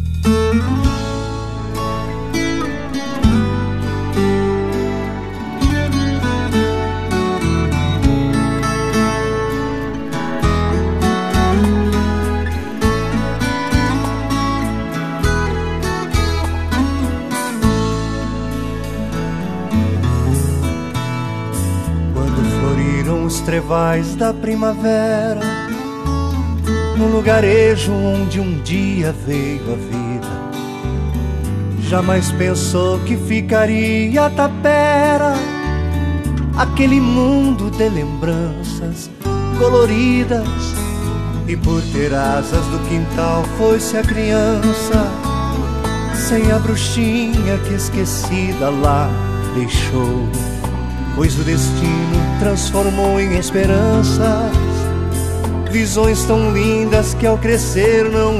Os trevais da primavera, no lugarejo onde um dia veio a vida, jamais pensou que ficaria a tapera, aquele mundo de lembranças coloridas. E por ter asas do quintal foi-se a criança, sem a bruxinha que esquecida lá deixou. Pois o destino transformou em esperanças visões tão lindas que ao crescer não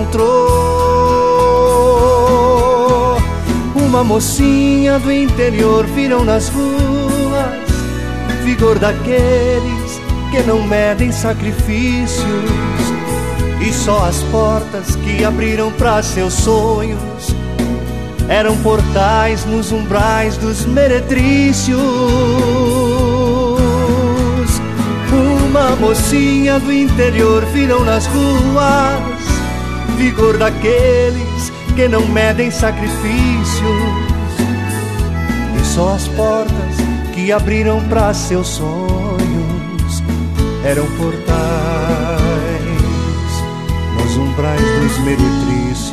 encontrou. Uma mocinha do interior viram nas ruas, vigor daqueles que não medem sacrifícios, e só as portas que abriram para seus sonhos eram portais nos umbrais dos meretrícios. Uma mocinha do interior viram nas ruas, vigor daqueles que não medem sacrifícios, e só as portas que abriram para seus sonhos eram portais nos umbrais dos meretrícios.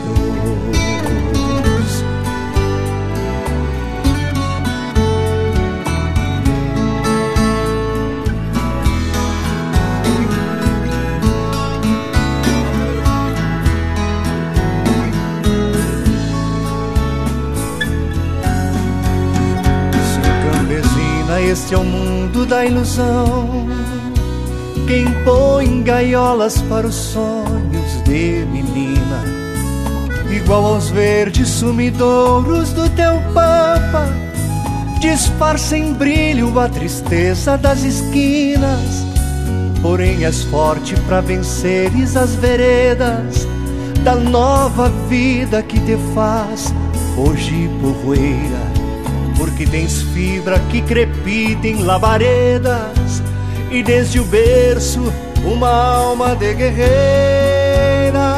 Este é o mundo da ilusão, quem põe gaiolas para os sonhos de menina, igual aos verdes sumidouros do teu pampa, disfarça em brilho a tristeza das esquinas. Porém és forte pra venceres as veredas da nova vida que te faz hoje povoeira, porque tens fibra que crepita em labaredas e desde o berço uma alma de guerreira.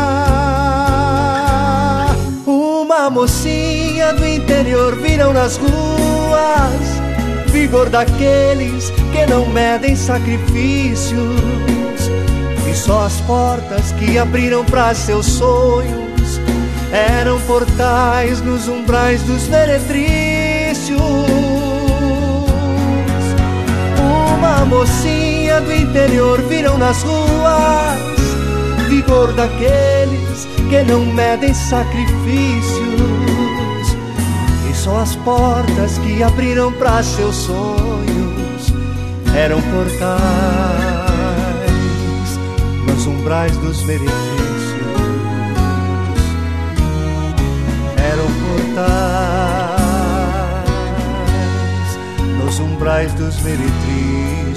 Uma mocinha do interior viram nas ruas, vigor daqueles que não medem sacrifícios, e só as portas que abriram para seus sonhos eram portais nos umbrais dos meretrícios. Uma mocinha do interior viram nas ruas, vigor daqueles que não medem sacrifícios, e só as portas que abriram para seus sonhos eram portais nos umbrais dos meretrícios. Eram portais nos umbrais dos meretrícios.